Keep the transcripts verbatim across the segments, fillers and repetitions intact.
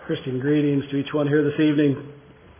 Christian greetings to each one here this evening.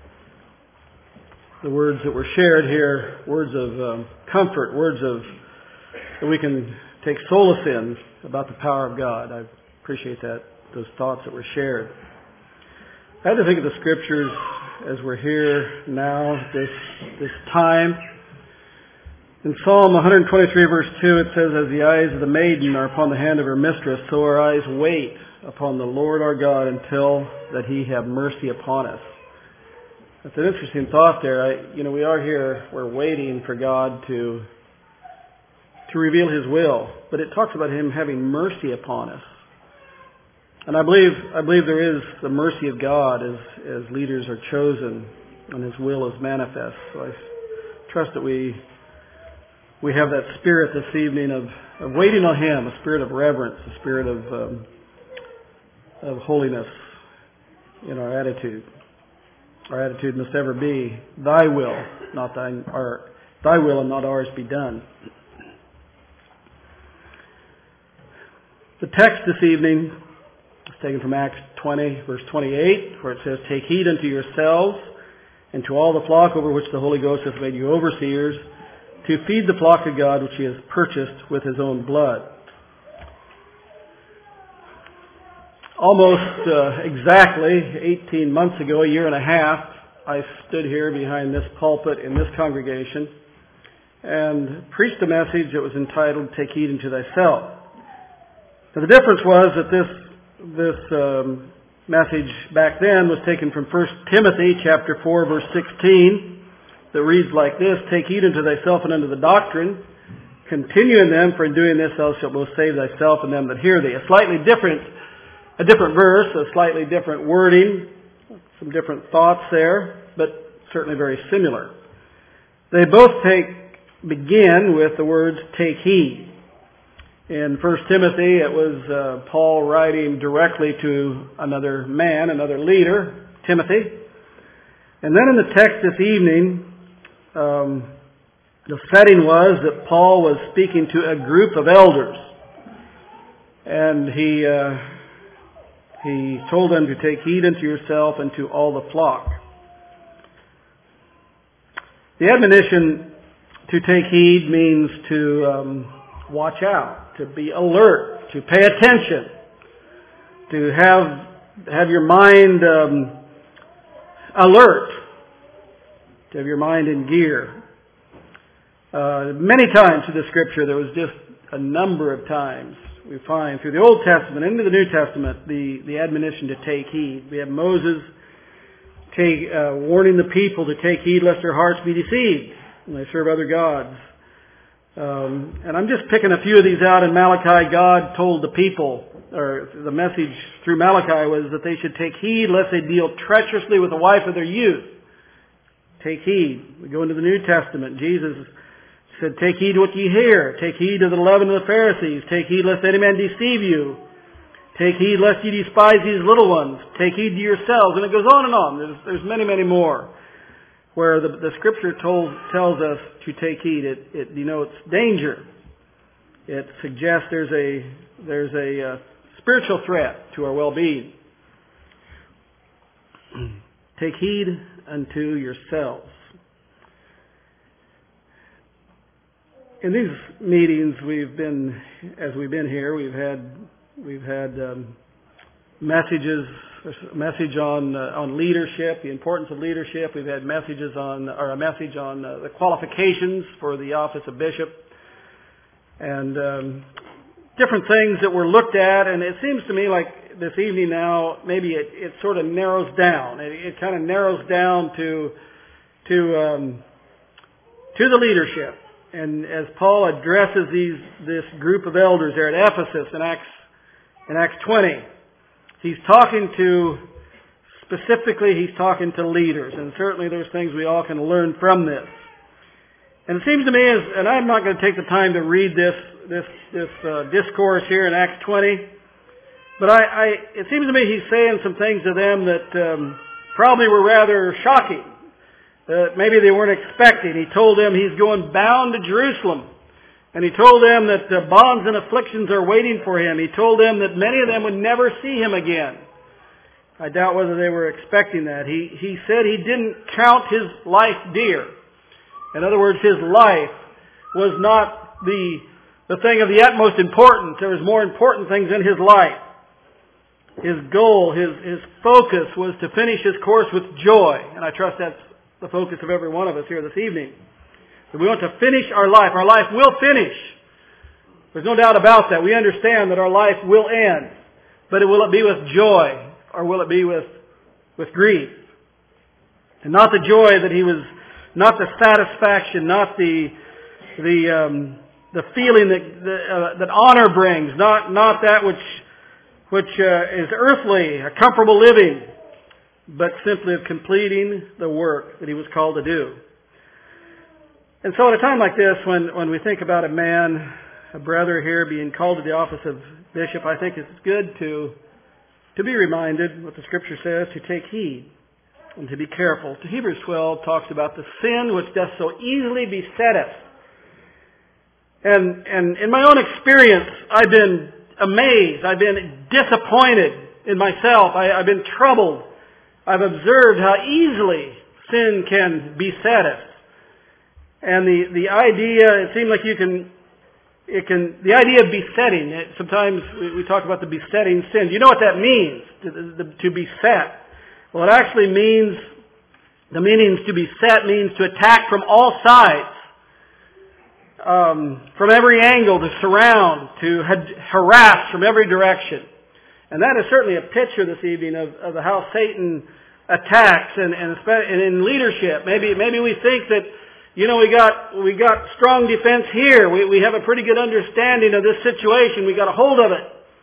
The words that were shared here, words of um, comfort, words of that we can take solace in about the power of God. I appreciate that, those thoughts that were shared. I had to think of the scriptures as we're here now, this this time. In Psalm one twenty-three verse two it says, "As the eyes of the maiden are upon the hand of her mistress, so our eyes wait upon the Lord our God until that He have mercy upon us." That's an interesting thought there. I, you know, we are here, we're waiting for God to to reveal His will, but it talks about Him having mercy upon us. And I believe I believe there is the mercy of God as as leaders are chosen and His will is manifest. So I trust that we we have that spirit this evening of, of waiting on Him, a spirit of reverence, a spirit of um, of holiness in our attitude. Our attitude must ever be, Thy will, not thine, or Thy will and not ours be done. The text this evening is taken from Acts twenty, verse twenty-eight, where it says, "Take heed unto yourselves and to all the flock over which the Holy Ghost hath made you overseers, to feed the flock of God which He has purchased with His own blood." Almost uh, exactly eighteen months ago, a year and a half, I stood here behind this pulpit in this congregation and preached a message that was entitled, "Take Heed Unto Thyself." Now, the difference was that this this um, message back then was taken from First Timothy chapter four, verse sixteen, that reads like this: "Take heed unto thyself and unto the doctrine. Continue in them, for in doing this thou shalt both save thyself and them that hear thee." A slightly different A different verse, a slightly different wording, some different thoughts there, but certainly very similar. They both take begin with the words, "take heed." In First Timothy, it was uh, Paul writing directly to another man, another leader, Timothy. And then in the text this evening, um, the setting was that Paul was speaking to a group of elders. And he... Uh, He told them to take heed unto yourself and to all the flock. The admonition to take heed means to um, watch out, to be alert, to pay attention, to have have your mind um, alert, to have your mind in gear. Uh, many times in the Scripture, there was just a number of times we find through the Old Testament and into the New Testament the, the admonition to take heed. We have Moses take, uh, warning the people to take heed lest their hearts be deceived when they serve other gods. Um, and I'm just picking a few of these out. In Malachi, God told the people, or the message through Malachi was that they should take heed lest they deal treacherously with the wife of their youth. Take heed. We go into the New Testament. Jesus said, "Take heed what ye hear. Take heed of the leaven of the Pharisees. Take heed lest any man deceive you. Take heed lest ye despise these little ones. Take heed to yourselves." And it goes on and on. There's, there's many, many more where the, the Scripture told, tells us to take heed. It, it denotes danger. It suggests there's a there's a uh, spiritual threat to our well-being. Take heed unto yourselves. In these meetings, we've been, as we've been here, we've had we've had um, messages, a message on uh, on leadership, the importance of leadership. We've had messages on, or a message on uh, the qualifications for the office of bishop, and um, different things that were looked at. And it seems to me like this evening now, maybe it, it sort of narrows down. It, it kind of narrows down to to um, to the leadership. And as Paul addresses these this group of elders there at Ephesus in Acts in Acts twenty, he's talking to, specifically he's talking to leaders. And certainly there's things we all can learn from this. And it seems to me, as, and I'm not going to take the time to read this this this uh, discourse here in Acts twenty, but I, I it seems to me he's saying some things to them that um, probably were rather shocking. Uh, maybe they weren't expecting. He told them he's going bound to Jerusalem. And he told them that uh, bonds and afflictions are waiting for him. He told them that many of them would never see him again. I doubt whether they were expecting that. He, he said he didn't count his life dear. In other words, his life was not the, the thing of the utmost importance. There was more important things in his life. His goal, his, his focus was to finish his course with joy. And I trust that's the focus of every one of us here this evening. That we want to finish our life. Our life will finish. There's no doubt about that. We understand that our life will end. But will it be with joy? Or will it be with, with grief? And not the joy that he was, not the satisfaction, not the, the, um, the feeling that, the, uh, that honor brings, not, not that which, which uh, is earthly, a comfortable living, but simply of completing the work that he was called to do. And so at a time like this, when, when we think about a man, a brother here being called to the office of bishop, I think it's good to to be reminded what the Scripture says, to take heed and to be careful. To Hebrews twelve talks about the sin which doth so easily beset us. And, and in my own experience, I've been amazed. I've been disappointed in myself. I, I've been troubled. I've observed how easily sin can beset us. And the, the idea, it seems like you can It can, the idea of besetting, it, sometimes we, we talk about the besetting sin. Do you know what that means, to, to, to beset? Well, it actually means, the meanings to beset means to attack from all sides, um, from every angle, to surround, to harass from every direction. And that is certainly a picture this evening of, of how Satan attacks, and, and, and in leadership. Maybe, maybe we think that, you know, we got, we got strong defense here. We, we have a pretty good understanding of this situation. We got a hold of it.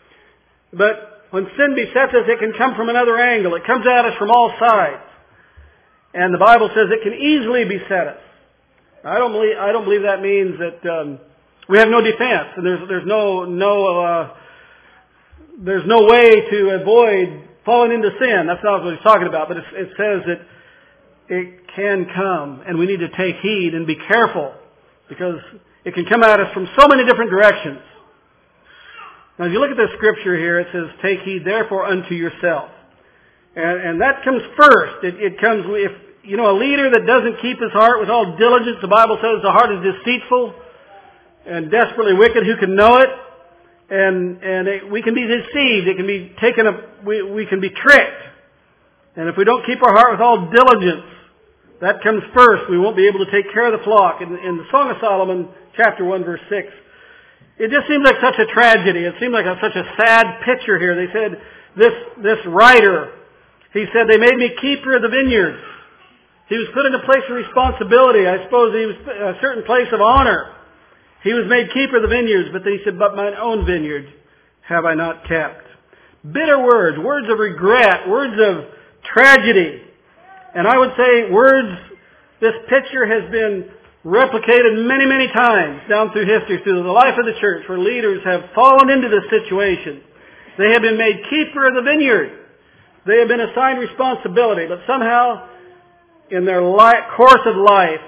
But when sin besets us, it can come from another angle. It comes at us from all sides. And the Bible says it can easily beset us. I don't believe, I don't believe that means that, um, we have no defense and there's, there's no, no, uh, there's no way to avoid falling into sin. That's not what he's talking about, but it, it says that it can come, and we need to take heed and be careful, because it can come at us from so many different directions. Now, if you look at the Scripture here, it says, "Take heed therefore unto yourself," and, and that comes first. It, it comes if you know a leader that doesn't keep his heart with all diligence. The Bible says the heart is deceitful and desperately wicked. Who can know it? And and it, we can be deceived. It can be taken. A, we we can be tricked. And if we don't keep our heart with all diligence, that comes first. We won't be able to take care of the flock. In, in the Song of Solomon, chapter one, verse six, it just seems like such a tragedy. It seemed like a, such a sad picture here. They said, this, this writer, he said, they made me keeper of the vineyards. He was put in a place of responsibility. I suppose he was a certain place of honor. He was made keeper of the vineyards, but then he said, but mine own vineyard have I not kept. Bitter words, words of regret, words of tragedy. And I would say words, this picture has been replicated many, many times down through history, through the life of the church, where leaders have fallen into this situation. They have been made keeper of the vineyard. They have been assigned responsibility, but somehow in their life, course of life,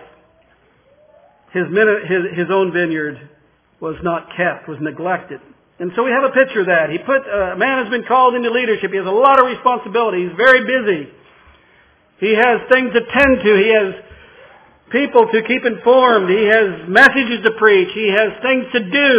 his, his, his own vineyard was not kept, was neglected. And so we have a picture of that. He put, uh, a man has been called into leadership. He has a lot of responsibility. He's very busy. He has things to tend to. He has people to keep informed. He has messages to preach. He has things to do.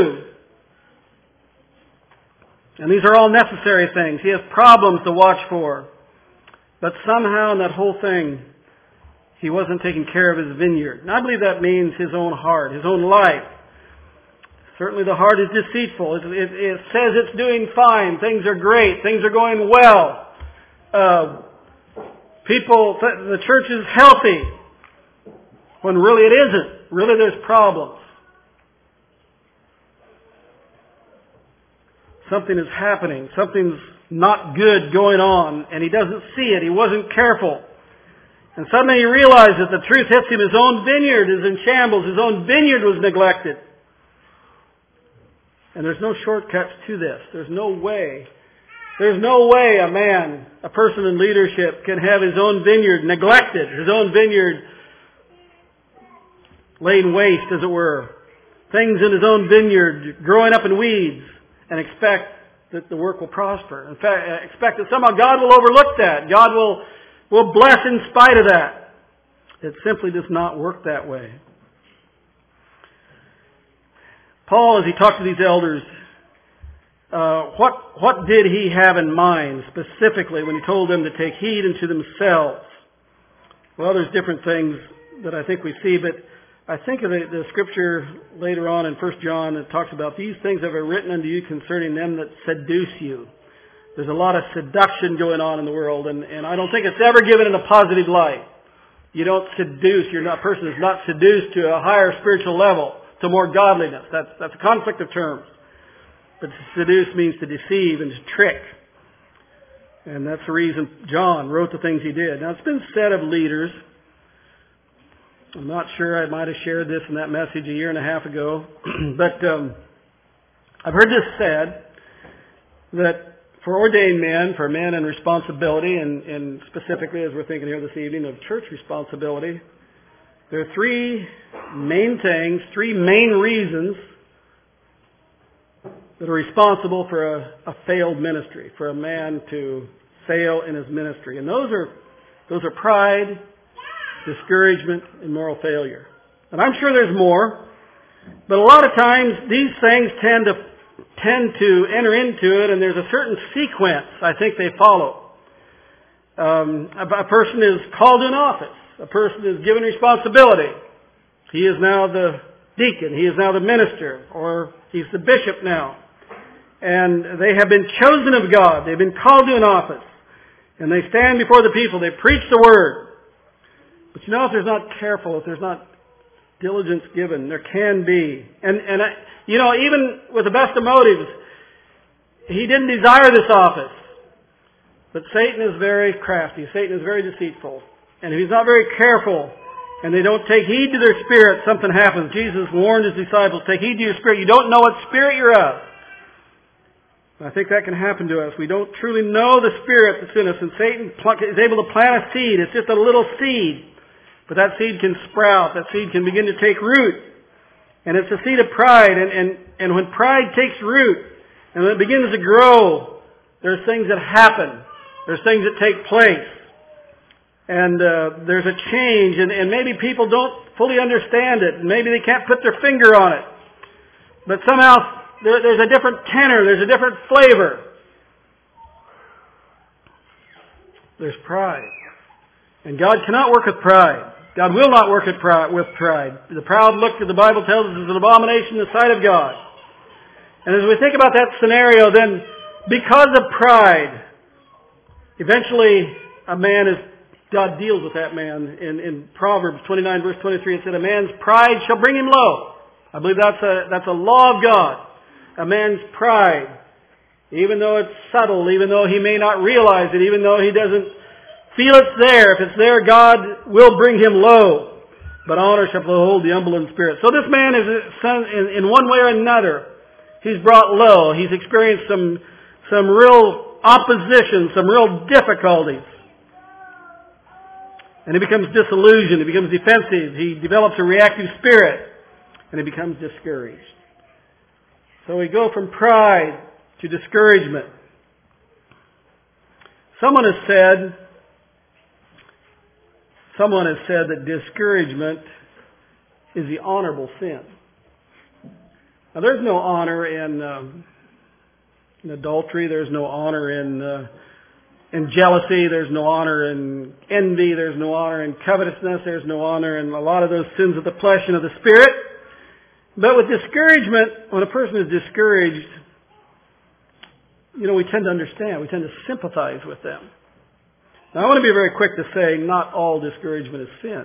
And these are all necessary things. He has problems to watch for. But somehow in that whole thing, he wasn't taking care of his vineyard. And I believe that means his own heart, his own life. Certainly the heart is deceitful. It, it, it says it's doing fine. Things are great. Things are going well. Uh, people, the church is healthy. When really it isn't. Really there's problems. Something is happening. Something's not good going on. And he doesn't see it. He wasn't careful. And suddenly he realizes that the truth hits him. His own vineyard is in shambles. His own vineyard was neglected. And there's no shortcuts to this. There's no way. There's no way a man, a person in leadership, can have his own vineyard neglected, his own vineyard laid waste, as it were. Things in his own vineyard growing up in weeds, and expect that the work will prosper. In fact, expect that somehow God will overlook that. God will, will bless in spite of that. It simply does not work that way. Paul, as he talked to these elders, uh, what, what did he have in mind specifically when he told them to take heed unto themselves? Well, there's different things that I think we see, but I think of the, the scripture later on in First John that talks about these things have I written unto you concerning them that seduce you. There's a lot of seduction going on in the world, and, and I don't think it's ever given in a positive light. You don't seduce. You're not, a person is not seduced to a higher spiritual level, to more godliness. That's, that's a conflict of terms. But to seduce means to deceive and to trick. And that's the reason John wrote the things he did. Now, it's been said of leaders, I'm not sure, I might have shared this in that message a year and a half ago, but um, I've heard this said, that for ordained men, for men in responsibility, and, and specifically as we're thinking here this evening of church responsibility, there are three main things, three main reasons that are responsible for a, a failed ministry, for a man to fail in his ministry. And those are those are pride, discouragement, and moral failure. And I'm sure there's more, but a lot of times these things tend to tend to enter into it, and there's a certain sequence I think they follow. Um, a, a person is called in office. A person is given responsibility. He is now the deacon. He is now the minister, or he's the bishop now. And they have been chosen of God. They've been called to an office. And they stand before the people. They preach the word. But you know, if there's not careful, if there's not diligence given, there can be. And, and I, you know, even with the best of motives, he didn't desire this office. But Satan is very crafty. Satan is very deceitful. And if he's not very careful, and they don't take heed to their spirit, something happens. Jesus warned his disciples, take heed to your spirit. You don't know what spirit you're of. I think that can happen to us. We don't truly know the spirit that's in us, and Satan is able to plant a seed. It's just a little seed. But that seed can sprout. That seed can begin to take root. And it's a seed of pride. And, and, and when pride takes root, and when it begins to grow, there's things that happen. There's things that take place. And uh, there's a change, and, and maybe people don't fully understand it. Maybe they can't put their finger on it. But somehow there, there's a different tenor, there's a different flavor. There's pride. And God cannot work with pride. God will not work with pride. The proud look that the Bible tells us is an abomination in the sight of God. And as we think about that scenario, then because of pride, eventually a man is God deals with that man. In, in Proverbs twenty-nine verse twenty-three, it said, a man's pride shall bring him low. I believe that's a, that's a law of God. A man's pride, even though it's subtle, even though he may not realize it, even though he doesn't feel it's there, if it's there, God will bring him low. But honor shall behold the humble in spirit. So this man is, in, in one way or another, he's brought low. He's experienced some, some real opposition, some real difficulties. And he becomes disillusioned, he becomes defensive, he develops a reactive spirit, and he becomes discouraged. So we go from pride to discouragement. Someone has said, someone has said that discouragement is the honorable sin. Now there's no honor in, um, in adultery, there's no honor in... Uh, In jealousy, there's no honor in envy, there's no honor in covetousness, there's no honor in a lot of those sins of the flesh and of the spirit. But with discouragement, when a person is discouraged, you know, we tend to understand, we tend to sympathize with them. Now I want to be very quick to say not all discouragement is sin.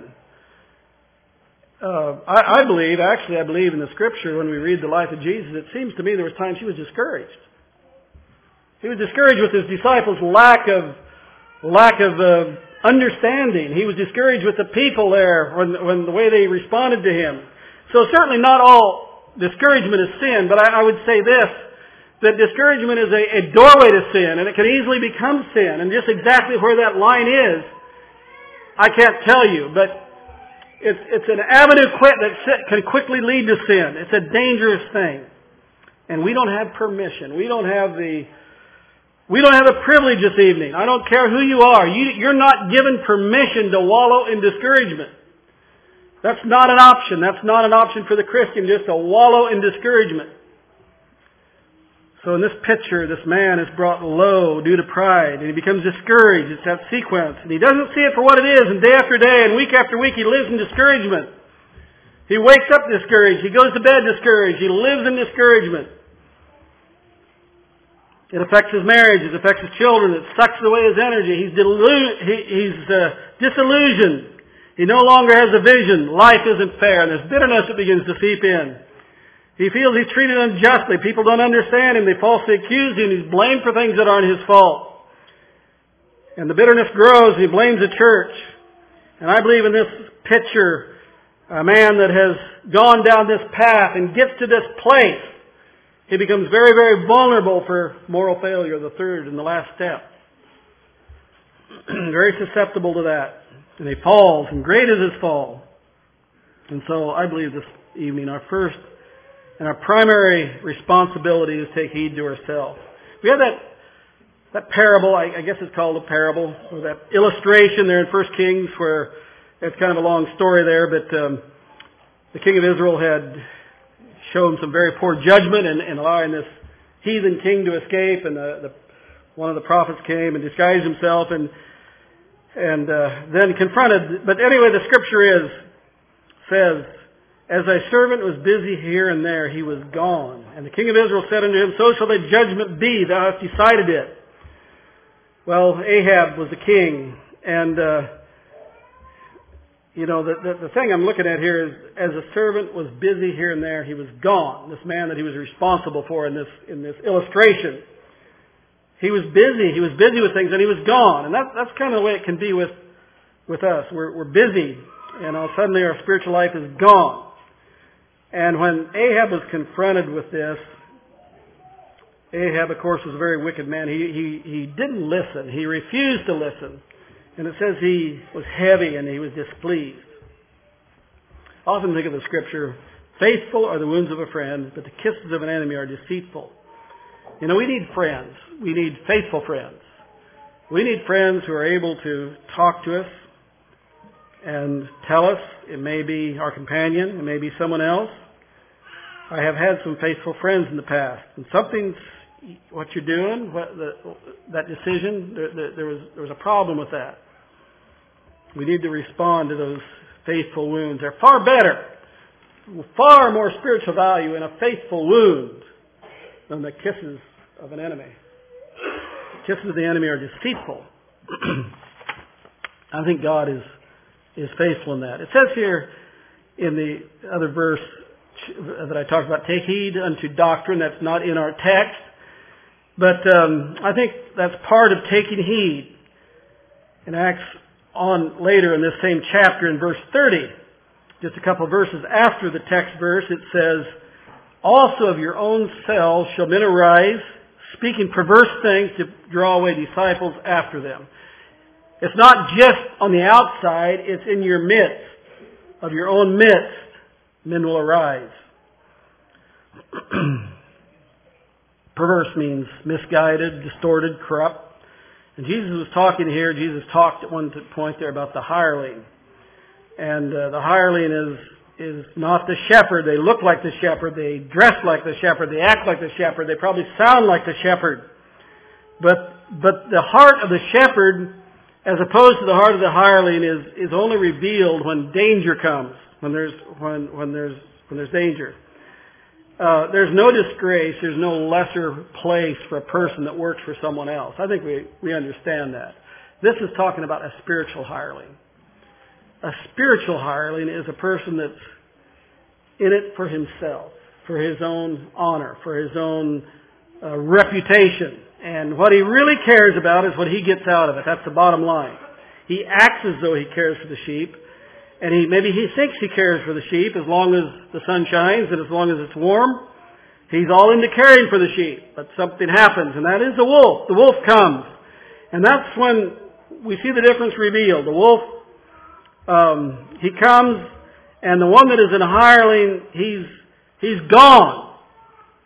Uh, I, I believe, actually I believe in the Scripture when we read the life of Jesus, it seems to me there was times he was discouraged. He was discouraged with his disciples' lack of lack of uh, understanding. He was discouraged with the people there when, when the way they responded to him. So certainly not all discouragement is sin, but I, I would say this, that discouragement is a, a doorway to sin, and it can easily become sin. And just exactly where that line is, I can't tell you, but it's, it's an avenue quit that can quickly lead to sin. It's a dangerous thing. And we don't have permission. We don't have the we don't have the privilege this evening. I don't care who you are. You, you're not given permission to wallow in discouragement. That's not an option. That's not an option for the Christian, just to wallow in discouragement. So in this picture, this man is brought low due to pride, and he becomes discouraged. It's that sequence. And he doesn't see it for what it is, and day after day and week after week he lives in discouragement. He wakes up discouraged. He goes to bed discouraged. He lives in discouragement. It affects his marriage. It affects his children. It sucks away his energy. He's, delu- he, he's uh, disillusioned. He no longer has a vision. Life isn't fair, and there's bitterness that begins to seep in. He feels he's treated unjustly. People don't understand him. They falsely accuse him. He's blamed for things that aren't his fault. And the bitterness grows. He blames the church. And I believe in this picture, a man that has gone down this path and gets to this place, he becomes very, very vulnerable for moral failure, the third and the last step. Very susceptible to that. And he falls, and great is his fall. And so I believe this evening our first and our primary responsibility is to take heed to ourselves. We have that that parable, I, I guess it's called a parable, or that illustration there in First Kings, where it's kind of a long story there, but um, the king of Israel had shown some very poor judgment in, in allowing this heathen king to escape, and the, the, one of the prophets came and disguised himself and and uh, then confronted. But anyway, the scripture is says, as thy servant was busy here and there, he was gone. And the king of Israel said unto him, so shall thy judgment be, thou hast decided it. Well, Ahab was the king, and uh, you know, the, the, the thing I'm looking at here is, as a servant was busy here and there, he was gone. This man that he was responsible for in this in this illustration, he was busy. He was busy with things, and he was gone. And that, that's kind of the way it can be with with us. We're, we're busy, and all suddenly our spiritual life is gone. And when Ahab was confronted with this, Ahab, of course, was a very wicked man. He he he didn't listen. He refused to listen. And it says he was heavy and he was displeased. I often think of the scripture, faithful are the wounds of a friend, but the kisses of an enemy are deceitful. You know, we need friends. We need faithful friends. We need friends who are able to talk to us and tell us. It may be our companion. It may be someone else. I have had some faithful friends in the past. And something's, what you're doing, what the, that decision, there, there, there was there was a problem with that. We need to respond to those faithful wounds. They're far better, far more spiritual value in a faithful wound than the kisses of an enemy. The kisses of the enemy are deceitful. I think God is is faithful in that. It says here in the other verse that I talked about, take heed unto doctrine. That's not in our text. But um, I think that's part of taking heed. In Acts on later in this same chapter in verse thirty, just a couple of verses after the text verse, it says, also of your own selves shall men arise, speaking perverse things to draw away disciples after them. It's not just on the outside, it's in your midst. Of your own midst, men will arise. Perverse means misguided, distorted, corrupt. And Jesus was talking here, Jesus talked at one point there about the hireling. And uh, the hireling is is not the shepherd. They look like the shepherd. They dress like the shepherd. They act like the shepherd. They probably sound like the shepherd. But but the heart of the shepherd, as opposed to the heart of the hireling, is is only revealed when danger comes. When there's when when there's when there's danger. Uh, there's no disgrace, there's no lesser place for a person that works for someone else. I think we, we understand that. This is talking about a spiritual hireling. A spiritual hireling is a person that's in it for himself, for his own honor, for his own uh, reputation. And what he really cares about is what he gets out of it. That's the bottom line. He acts as though he cares for the sheep. And he maybe he thinks he cares for the sheep as long as the sun shines and as long as it's warm. He's all into caring for the sheep. But something happens, and that is the wolf. The wolf comes. And that's when we see the difference revealed. The wolf, um, he comes, and the one that is in a hireling, he's he's gone.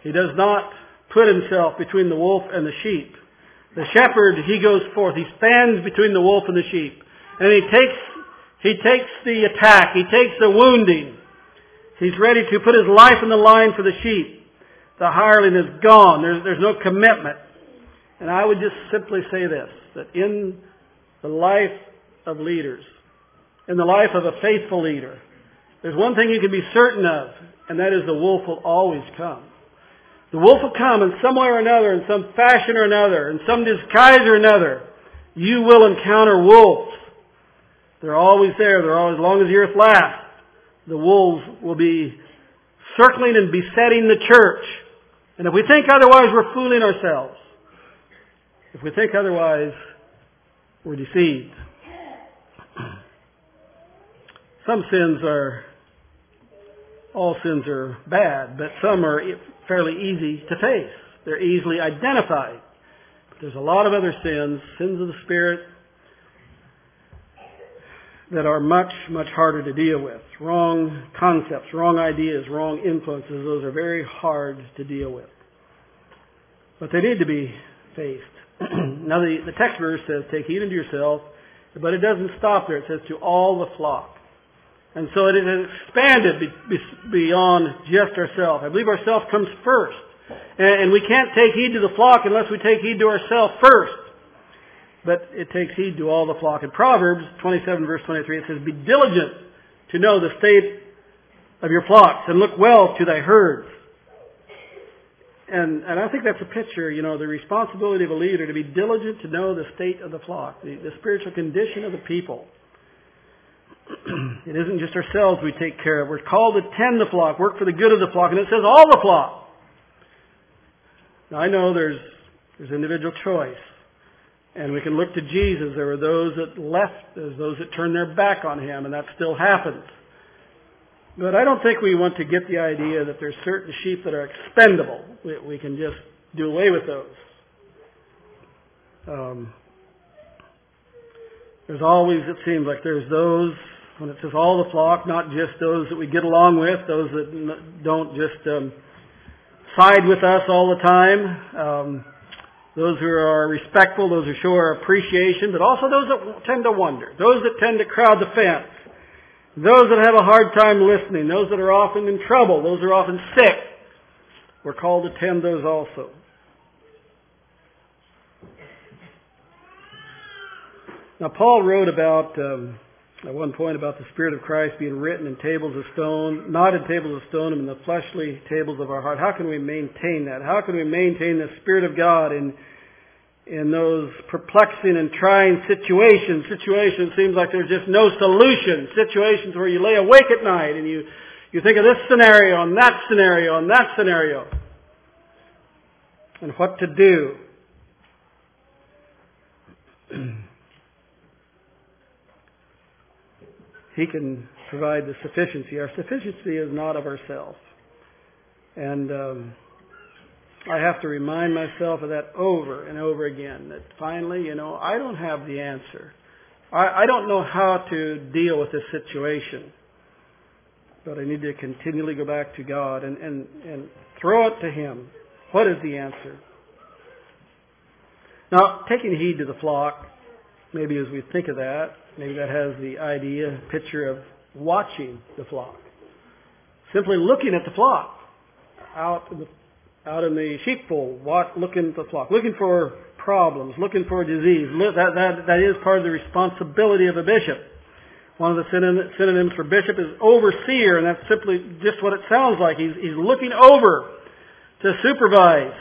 He does not put himself between the wolf and the sheep. The shepherd, he goes forth. He stands between the wolf and the sheep. And he takes, he takes the attack. He takes the wounding. He's ready to put his life in the line for the sheep. The hireling is gone. There's, there's no commitment. And I would just simply say this, that in the life of leaders, in the life of a faithful leader, there's one thing you can be certain of, and that is the wolf will always come. The wolf will come in some way or another, in some fashion or another, in some disguise or another. You will encounter wolves. They're always there. They're always, as long as the earth lasts, the wolves will be circling and besetting the church. And if we think otherwise, we're fooling ourselves. If we think otherwise, we're deceived. Some sins are, all sins are bad, but some are fairly easy to face. They're easily identified. But there's a lot of other sins, sins of the Spirit, that are much, much harder to deal with. Wrong concepts, wrong ideas, wrong influences, those are very hard to deal with. But they need to be faced. Now the, the text verse says, take heed unto yourself, but it doesn't stop there. It says, to all the flock. And so it has expanded be, be, beyond just ourselves. I believe ourself comes first. And, and we can't take heed to the flock unless we take heed to ourselves first. But it takes heed to all the flock. In Proverbs twenty-seven verse twenty-three it says, be diligent to know the state of your flocks and look well to thy herds. And, and I think that's a picture, you know, the responsibility of a leader to be diligent to know the state of the flock, the, the spiritual condition of the people. It isn't just ourselves we take care of. We're called to tend the flock, work for the good of the flock, and it says all the flock. Now I know there's there's individual choice. And we can look to Jesus. There were those that left, there's those that turned their back on Him, and that still happens. But I don't think we want to get the idea that there's certain sheep that are expendable. We, we can just do away with those. Um, there's always, it seems like there's those, when it says all the flock, not just those that we get along with, those that don't just um, side with us all the time. Um, Those who are respectful, those who show our appreciation, but also those that tend to wonder, those that tend to crowd the fence, those that have a hard time listening, those that are often in trouble, those that are often sick. We're called to tend those also. Now Paul wrote about, um, at one point, about the Spirit of Christ being written in tables of stone, not in tables of stone, but in the fleshly tables of our heart. How can we maintain that? How can we maintain the Spirit of God in in those perplexing and trying situations? Situations seems like there's just no solution. Situations where you lay awake at night and you, you think of this scenario and that scenario and that scenario. And what to do. He can provide the sufficiency. Our sufficiency is not of ourselves. And um, I have to remind myself of that over and over again. That finally, you know, I don't have the answer. I, I don't know how to deal with this situation. But I need to continually go back to God and, and, and throw it to Him. What is the answer? Now, taking heed to the flock, maybe as we think of that, maybe that has the idea, picture of watching the flock. Simply looking at the flock. Out in the, out in the sheepfold, looking at the flock. Looking for problems, looking for disease. That, that, that is part of the responsibility of a bishop. One of the synonyms for bishop is overseer, and that's simply just what it sounds like. He's, he's looking over to supervise.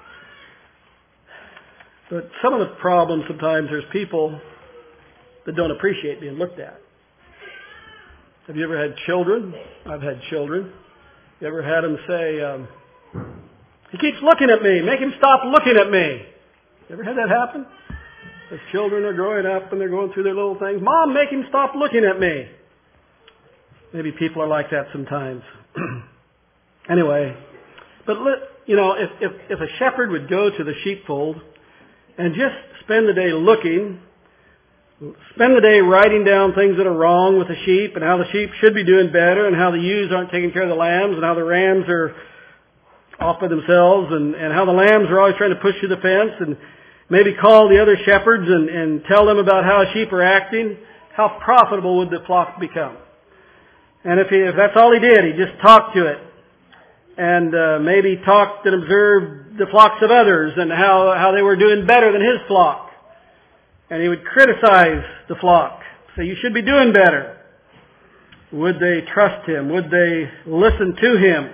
But some of the problems sometimes, there's people that don't appreciate being looked at. Have you ever had children? I've had children. You ever had them say, um, he keeps looking at me, make him stop looking at me. You ever had that happen? As children are growing up and they're going through their little things, Mom, make him stop looking at me. Maybe people are like that sometimes. Anyway, but you know, if, if, if a shepherd would go to the sheepfold and just spend the day looking, spend the day writing down things that are wrong with the sheep and how the sheep should be doing better and how the ewes aren't taking care of the lambs and how the rams are off by themselves, and, and how the lambs were always trying to push through the fence, and maybe call the other shepherds and, and tell them about how sheep are acting, how profitable would the flock become? And if he, if that's all he did, he just talked to it, and uh, maybe talked and observed the flocks of others and how, how they were doing better than his flock. And he would criticize the flock, say, you should be doing better. Would they trust him? Would they listen to him?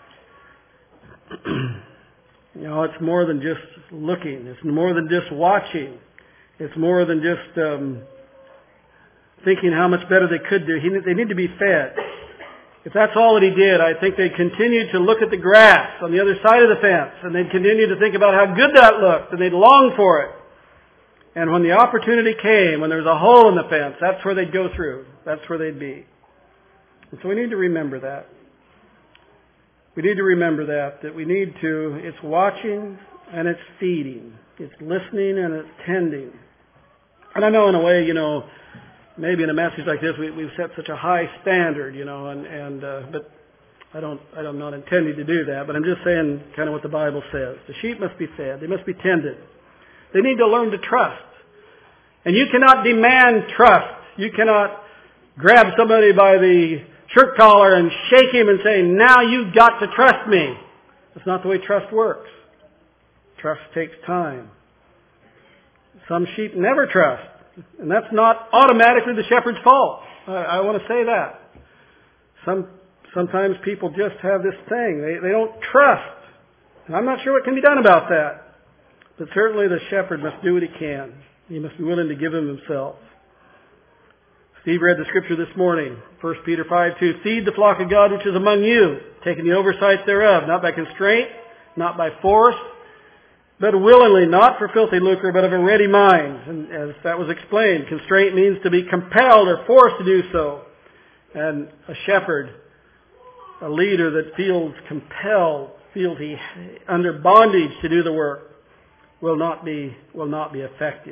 You know, it's more than just looking. It's more than just watching. It's more than just um, thinking how much better they could do. He, they need to be fed. If that's all that he did, I think they'd continue to look at the grass on the other side of the fence, and they'd continue to think about how good that looked, and they'd long for it. And when the opportunity came, when there was a hole in the fence, that's where they'd go through. That's where they'd be. And so we need to remember that. We need to remember that, that we need to, it's watching and it's feeding. It's listening and it's tending. And I know in a way, you know, maybe in a message like this, we, we've set such a high standard, you know, and, and uh, but I don't, I'm not intending to do that, but I'm just saying kind of what the Bible says. The sheep must be fed. They must be tended. They need to learn to trust. And you cannot demand trust. You cannot grab somebody by the shirt collar and shake him and say, now you've got to trust me. That's not the way trust works. Trust takes time. Some sheep never trust. And that's not automatically the shepherd's fault. I, I want to say that. Some, sometimes people just have this thing. They, they don't trust. And I'm not sure what can be done about that. But certainly the shepherd must do what he can. He must be willing to give him himself. Steve read the scripture this morning, First Peter five two. Feed the flock of God which is among you, taking the oversight thereof, not by constraint, not by force, but willingly, not for filthy lucre, but of a ready mind. And as that was explained, constraint means to be compelled or forced to do so. And a shepherd, a leader that feels compelled, feels he under bondage to do the work, will not be will not be effective.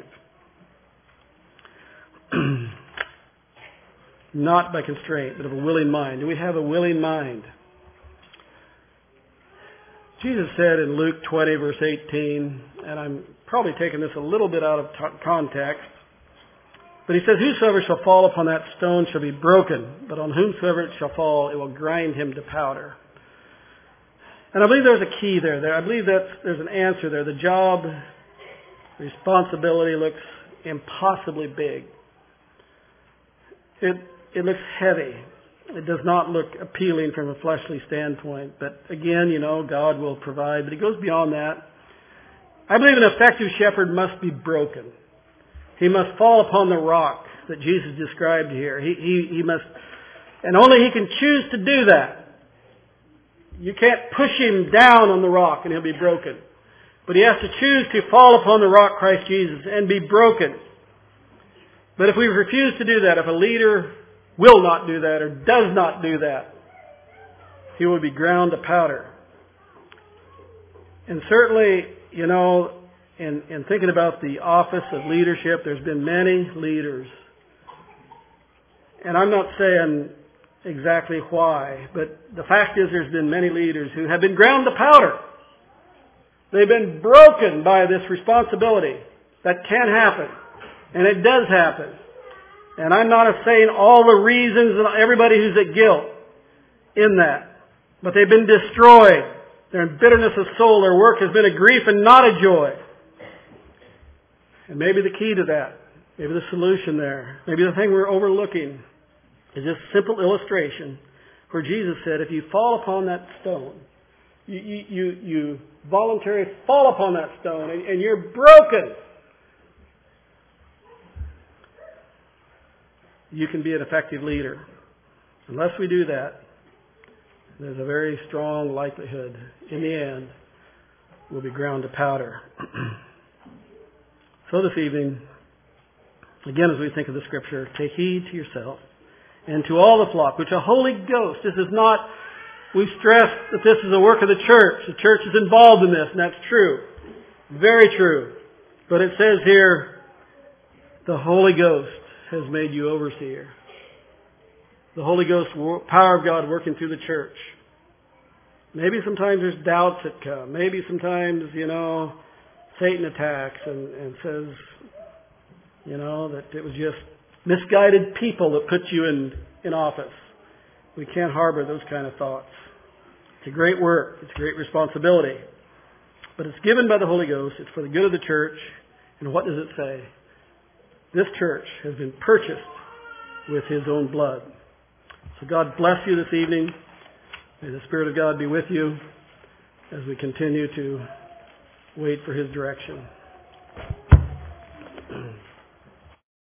Not by constraint, but of a willing mind. Do we have a willing mind? Jesus said in Luke twenty, verse eighteen, and I'm probably taking this a little bit out of t- context, but he says, whosoever shall fall upon that stone shall be broken, but on whomsoever it shall fall, it will grind him to powder. And I believe there's a key there. there I believe that there's an answer there. The job, responsibility looks impossibly big. It It looks heavy. It does not look appealing from a fleshly standpoint. But again, you know, God will provide. But it goes beyond that. I believe an effective shepherd must be broken. He must fall upon the rock that Jesus described here. He, he, he must, and only he can choose to do that. You can't push him down on the rock and he'll be broken. But he has to choose to fall upon the rock, Christ Jesus, and be broken. But if we refuse to do that, if a leader will not do that or does not do that, he will be ground to powder. And certainly, you know, in, in thinking about the office of leadership, there's been many leaders. And I'm not saying exactly why, but the fact is there's been many leaders who have been ground to powder. They've been broken by this responsibility. That can happen. And it does happen. And I'm not saying all the reasons and everybody who's at guilt in that. But they've been destroyed. They're in bitterness of soul. Their work has been a grief and not a joy. And maybe the key to that, maybe the solution there, maybe the thing we're overlooking is this simple illustration where Jesus said, if you fall upon that stone, you, you, you, you voluntarily fall upon that stone and, and you're broken, you can be an effective leader. Unless we do that, there's a very strong likelihood, in the end, we'll be ground to powder. So this evening, again as we think of the Scripture, take heed to yourself and to all the flock, which a Holy Ghost, this is not, we stress that this is a work of the church. The church is involved in this, and that's true. Very true. But it says here, the Holy Ghost has made you overseer. The Holy Ghost, power of God working through the church. Maybe sometimes there's doubts that come. Maybe sometimes, you know, Satan attacks and, and says, you know, that it was just misguided people that put you in, in office. We can't harbor those kind of thoughts. It's a great work. It's a great responsibility. But it's given by the Holy Ghost. It's for the good of the church. And what does it say? This church has been purchased with His own blood. So God bless you this evening. May the Spirit of God be with you as we continue to wait for His direction.